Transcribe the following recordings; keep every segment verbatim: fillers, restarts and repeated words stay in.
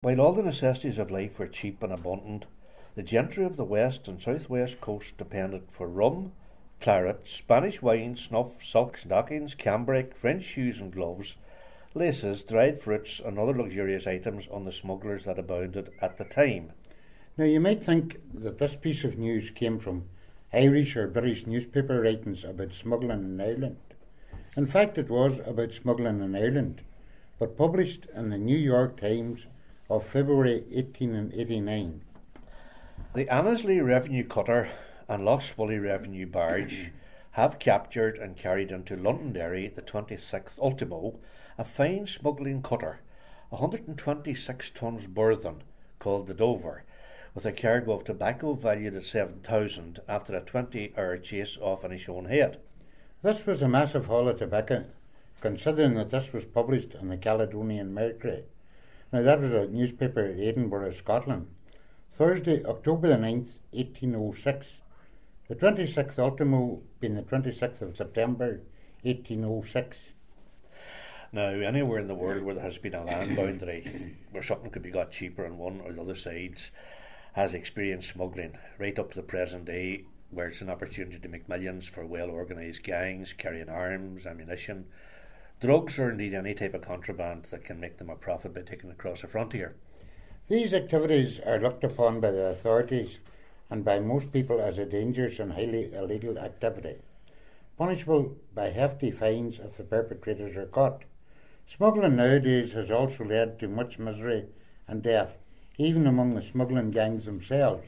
While all the necessities of life were cheap and abundant, the gentry of the west and southwest coast depended for rum, claret, Spanish wine, snuff, silk stockings, cambric, French shoes and gloves, laces, dried fruits, and other luxurious items on the smugglers that abounded at the time. Now, you might think that this piece of news came from Irish or British newspaper writings about smuggling in Ireland. In fact, it was about smuggling in Ireland, but published in the New York Times of February eighteen eighty-nine. The Annesley Revenue Cutter and Lough Swilly Revenue Barge have captured and carried into Londonderry the twenty-sixth ultimo a fine smuggling cutter, one hundred twenty-six tons burthen, called the Dover, with a cargo of tobacco valued at seven thousand after a twenty-hour chase off Inishowen Head. This was a massive haul of tobacco, considering that this was published in the Caledonian Mercury. Now, that was a newspaper in Edinburgh, Scotland. Thursday, October the ninth, eighteen oh six. The twenty-sixth ultimo being the twenty-sixth of September, eighteen oh six. Now, anywhere in the world where there has been a land boundary, where something could be got cheaper on one or the other sides, has experienced smuggling, right up to the present day, where it's an opportunity to make millions for well-organised gangs carrying arms, ammunition, drugs, or indeed any type of contraband that can make them a profit by taking it across the frontier. These activities are looked upon by the authorities and by most people as a dangerous and highly illegal activity, punishable by hefty fines if the perpetrators are caught. Smuggling nowadays has also led to much misery and death, even among the smuggling gangs themselves.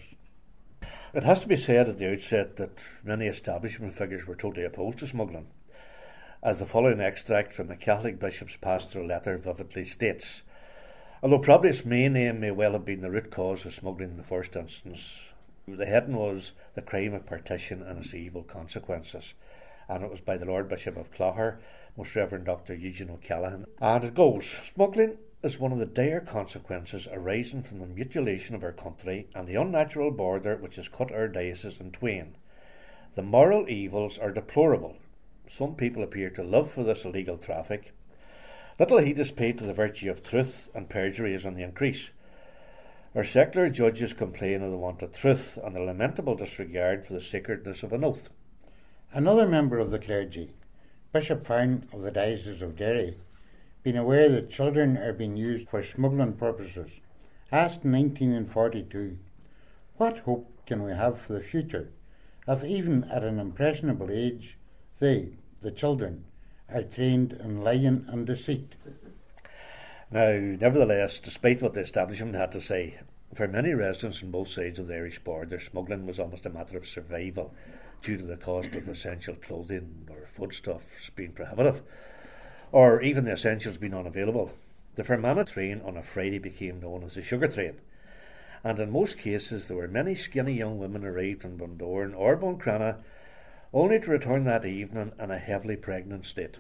It has to be said at the outset that many establishment figures were totally opposed to smuggling, as the following extract from the Catholic Bishop's pastoral letter vividly states. Although probably its main aim may well have been the root cause of smuggling in the first instance, the heading was the crime of partition and its evil consequences, and it was by the Lord Bishop of Clogher, Most Reverend Doctor Eugene O'Callaghan, and it goes, smuggling is one of the dire consequences arising from the mutilation of our country and the unnatural border which has cut our diocese in twain. The moral evils are deplorable. Some people appear to live for this illegal traffic. Little heed is paid to the virtue of truth, and perjury is on the increase. Our secular judges complain of the want of truth and the lamentable disregard for the sacredness of an oath. Another member of the clergy, Bishop Farn of the Diocese of Derry, being aware that children are being used for smuggling purposes, asked in nineteen forty-two, what hope can we have for the future if even at an impressionable age they, the children, are trained in lying and deceit? Now, nevertheless, despite what the establishment had to say, for many residents on both sides of the Irish border, smuggling was almost a matter of survival due to the cost of essential clothing or foodstuffs being prohibitive, or even the essentials being unavailable. The Fermanagh train on a Friday became known as the sugar train, and in most cases there were many skinny young women arrived in Bundoran or Buncrana only to return that evening in a heavily pregnant state.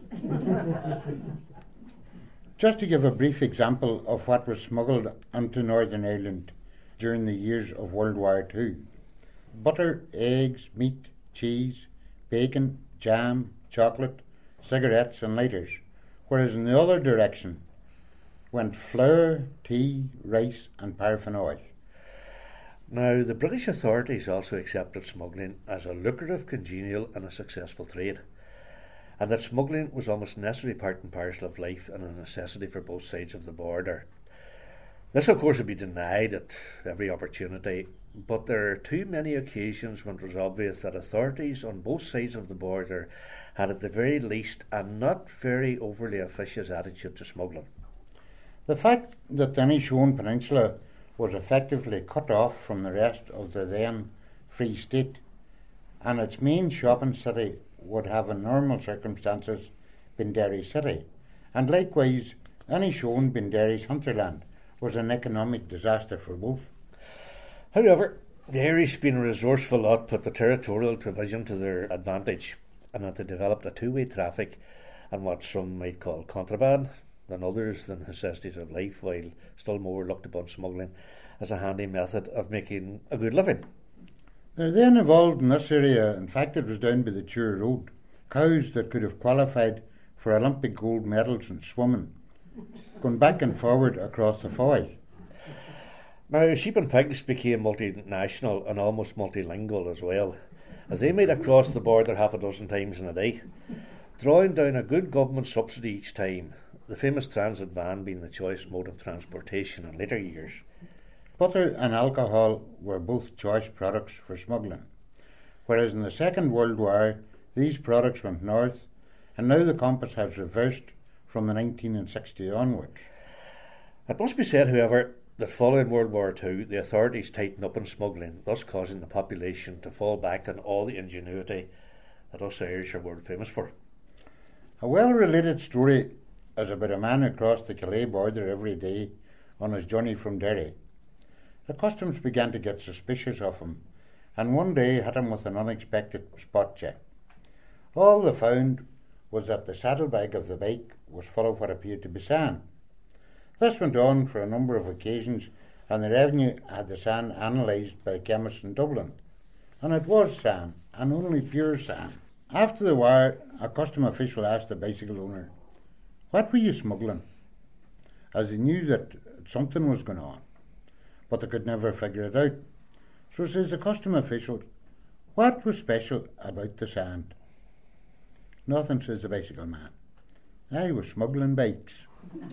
Just to give a brief example of what was smuggled into Northern Ireland during the years of World War Two. Butter, eggs, meat, cheese, bacon, jam, chocolate, cigarettes and lighters, whereas in the other direction went flour, tea, rice and paraffin oil. Now, the British authorities also accepted smuggling as a lucrative, congenial and a successful trade, and that smuggling was almost a necessary part and parcel of life and a necessity for both sides of the border. This, of course, would be denied at every opportunity, but there are too many occasions when it was obvious that authorities on both sides of the border had at the very least a not very overly officious attitude to smuggling. The fact that the Inishowen Peninsula was effectively cut off from the rest of the then Free State, and its main shopping city would have in normal circumstances been Derry City, and likewise Inishowen being Derry's hinterland, was an economic disaster for both. However, the Irish, being a resourceful lot, put the territorial division to their advantage, and that they developed a two-way traffic and what some might call contraband, and others the necessities of life, while still more looked upon smuggling as a handy method of making a good living. There then evolved in this area, in fact it was down by the Tour Road, cows that could have qualified for Olympic gold medals in swimming, going back and forward across the Foyle. Now, sheep and pigs became multinational and almost multilingual as well, as they made it cross the border half a dozen times in a day, drawing down a good government subsidy each time, the famous transit van being the choice mode of transportation in later years. Butter and alcohol were both choice products for smuggling, whereas in the Second World War these products went north, and now the compass has reversed from the nineteen sixty onwards. It must be said, however, that following World War Two, the authorities tightened up on smuggling, thus causing the population to fall back on all the ingenuity that us Irish are world famous for. A well-related story is about a man who crossed the Calais border every day on his journey from Derry. The customs began to get suspicious of him, and one day hit him with an unexpected spot check. All they found was that the saddlebag of the bike was full of what appeared to be sand. This went on for a number of occasions, and the revenue had the sand analysed by chemists in Dublin. And it was sand, and only pure sand. After the war, a custom official asked the bicycle owner, "What were you smuggling?" As he knew that something was going on, but they could never figure it out. So says the custom official, "What was special about the sand?" "Nothing," says the bicycle man. "I was smuggling bikes."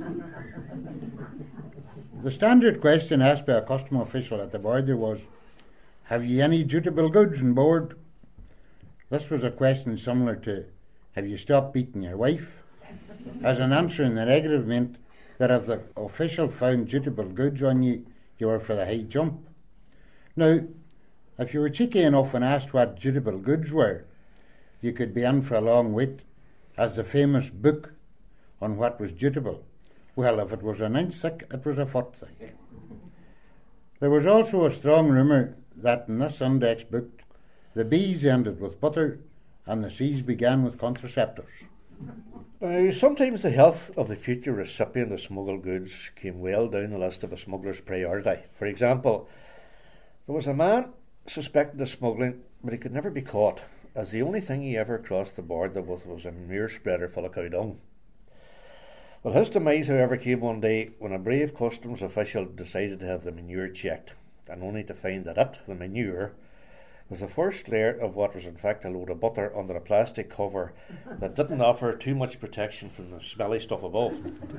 The standard question asked by a custom official at the border was, "Have you any dutiable goods on board?" This was a question similar to, "Have you stopped beating your wife?" As an answer in the negative meant that if the official found dutiable goods on you, you were for the high jump. Now, if you were cheeky enough and asked what dutiable goods were, you could be in for a long wait, as the famous book on what was dutiable. Well, if it was an inch thick, it was a foot thick. There was also a strong rumour that in this index book, the B's ended with butter and the C's began with contraceptives. Now, sometimes the health of the future recipient of smuggled goods came well down the list of a smuggler's priority. For example, there was a man suspected of smuggling, but he could never be caught, as the only thing he ever crossed the border with was a manure spreader full of cow dung. Well, his demise, however, came one day when a brave customs official decided to have the manure checked, and only to find that it, the manure, was the first layer of what was in fact a load of butter under a plastic cover that didn't offer too much protection from the smelly stuff above.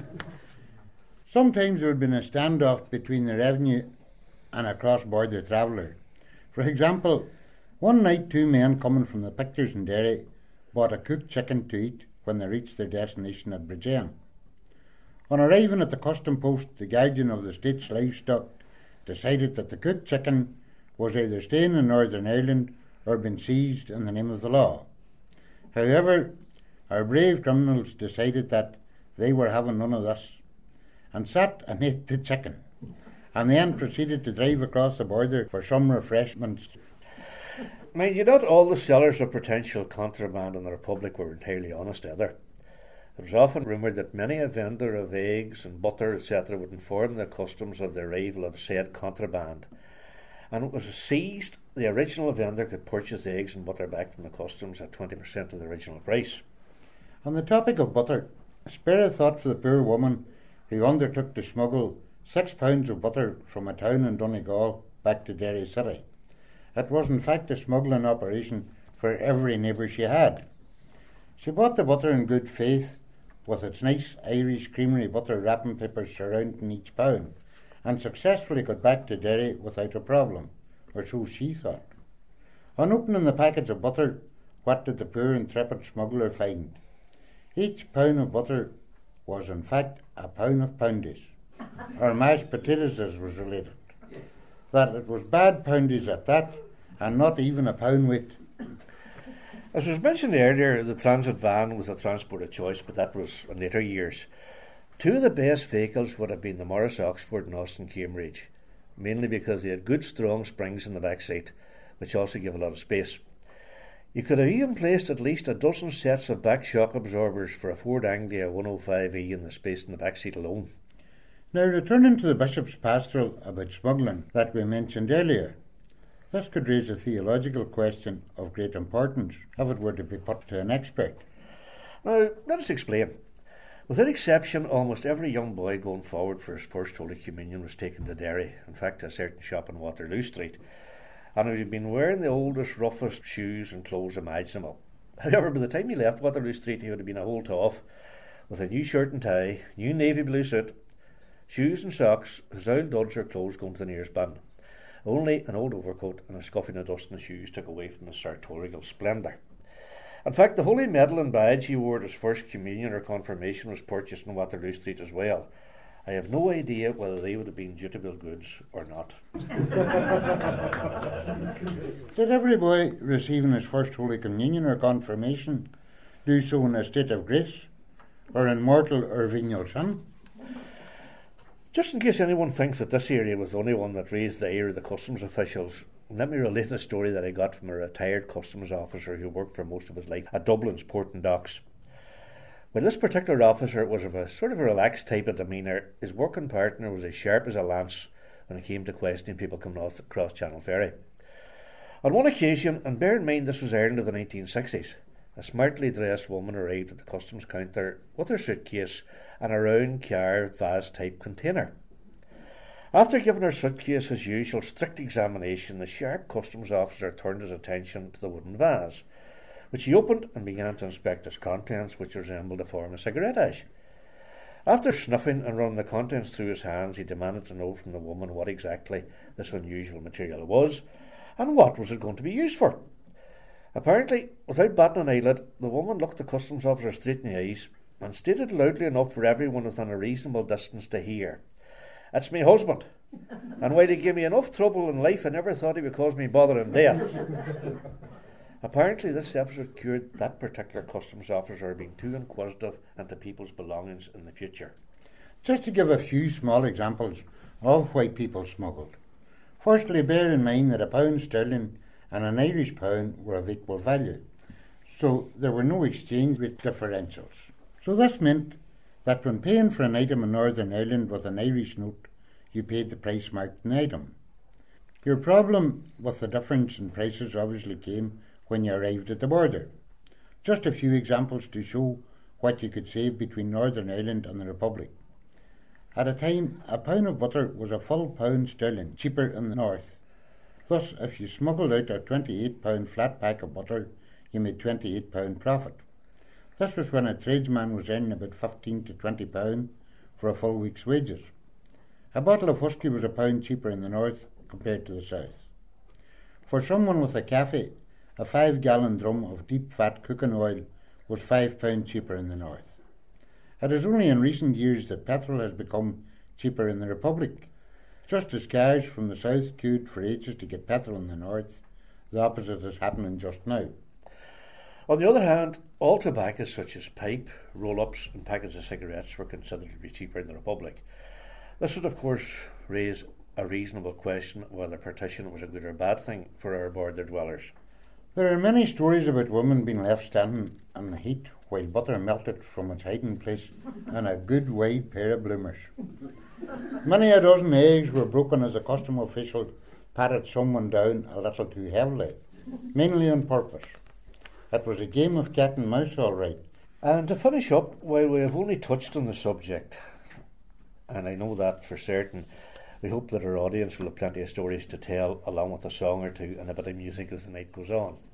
Sometimes there had been a standoff between the revenue and a cross-border traveller. For example, one night two men coming from the pictures in Derry bought a cooked chicken to eat when they reached their destination at Bridgend. On arriving at the custom post, the guardian of the state's livestock decided that the cooked chicken was either staying in Northern Ireland or been seized in the name of the law. However, our brave criminals decided that they were having none of this, and sat and ate the chicken, and then proceeded to drive across the border for some refreshments. Mind you, not all the sellers of potential contraband in the Republic were entirely honest either. It was often rumoured that many a vendor of eggs and butter, et cetera, would inform the customs of the arrival of said contraband, and it was seized, the original vendor could purchase the eggs and butter back from the customs at twenty percent of the original price. On the topic of butter, spare a thought for the poor woman who undertook to smuggle six pounds of butter from a town in Donegal back to Derry City. It was in fact a smuggling operation for every neighbour she had. She bought the butter in good faith, with its nice Irish creamery butter wrapping paper surrounding each pound, and successfully got back to Derry without a problem, or so she thought. On opening the package of butter, what did the poor intrepid smuggler find? Each pound of butter was in fact a pound of poundies, or mashed potatoes as was related. That it was bad poundies at that, and not even a pound weight. As was mentioned earlier, the transit van was a transport of choice, but that was in later years. Two of the best vehicles would have been the Morris Oxford and Austin Cambridge, mainly because they had good strong springs in the back seat, which also gave a lot of space. You could have even placed at least a dozen sets of back shock absorbers for a Ford Anglia one oh five E in the space in the back seat alone. Now, returning to the Bishop's pastoral about smuggling that we mentioned earlier, this could raise a theological question of great importance if it were to be put to an expert. Now, let us explain. Without exception, almost every young boy going forward for his first Holy Communion was taken to Derry, in fact a certain shop in Waterloo Street, and he had been wearing the oldest, roughest shoes and clothes imaginable. However, by the time he left Waterloo Street, he would have been a whole toff, with a new shirt and tie, new navy blue suit, shoes and socks, his old Dodger clothes going to the nearest bin. Only an old overcoat and a scuffing of dust in the shoes took away from his sartorial splendour. In fact, the holy medal and badge he wore at his first communion or confirmation was purchased in Waterloo Street as well. I have no idea whether they would have been dutiable goods or not. Did every boy receiving his first Holy Communion or confirmation do so in a state of grace, or in mortal or venial sin? Just in case anyone thinks that this area was the only one that raised the ire of the customs officials, let me relate a story that I got from a retired customs officer who worked for most of his life at Dublin's Port and Docks. Well, this particular officer was of a sort of a relaxed type of demeanour. His working partner was as sharp as a lance when it came to questioning people coming off the cross-channel ferry. On one occasion, and bear in mind this was Ireland of the nineteen sixties, a smartly dressed woman arrived at the customs counter with her suitcase and a round carved vase-type container. After giving her suitcase his usual strict examination, the sharp customs officer turned his attention to the wooden vase, which he opened and began to inspect its contents, which resembled a form of cigarette ash. After snuffing and running the contents through his hands, he demanded to know from the woman what exactly this unusual material was, and what was it going to be used for. Apparently, without batting an eyelid, the woman looked the customs officer straight in the eyes and stated loudly enough for everyone within a reasonable distance to hear, "It's me husband, and while he gave me enough trouble in life, I never thought he would cause me bother and death." Apparently, this episode cured that particular customs officer being too inquisitive into people's belongings in the future. Just to give a few small examples of why people smuggled. Firstly, bear in mind that a pound sterling and an Irish pound were of equal value, so there were no exchange rate differentials. So this meant that when paying for an item in Northern Ireland with an Irish note, you paid the price marked an item. Your problem with the difference in prices obviously came when you arrived at the border. Just a few examples to show what you could save between Northern Ireland and the Republic. At a time, a pound of butter was a full pound sterling cheaper in the north. Thus, if you smuggled out a twenty-eight pound flat pack of butter, you made twenty-eight pound profit. This was when a tradesman was earning about fifteen to twenty pound for a full week's wages. A bottle of whisky was a pound cheaper in the north compared to the south. For someone with a cafe, a five gallon drum of deep fat cooking oil was five pound cheaper in the north. It is only in recent years that petrol has become cheaper in the Republic. Just as cars from the south queued for ages to get petrol in the north, the opposite is happening just now. On the other hand, all tobacco such as pipe, roll-ups and packets of cigarettes were considered to be cheaper in the Republic. This would of course raise a reasonable question whether partition was a good or bad thing for our border dwellers. There are many stories about women being left standing in the heat while butter melted from its hiding place in a good wide pair of bloomers. Many a dozen eggs were broken as a custom official patted someone down a little too heavily, mainly on purpose. It was a game of cat and mouse, all right. And to finish up, while we have only touched on the subject, and I know that for certain, we hope that our audience will have plenty of stories to tell, along with a song or two and a bit of music as the night goes on.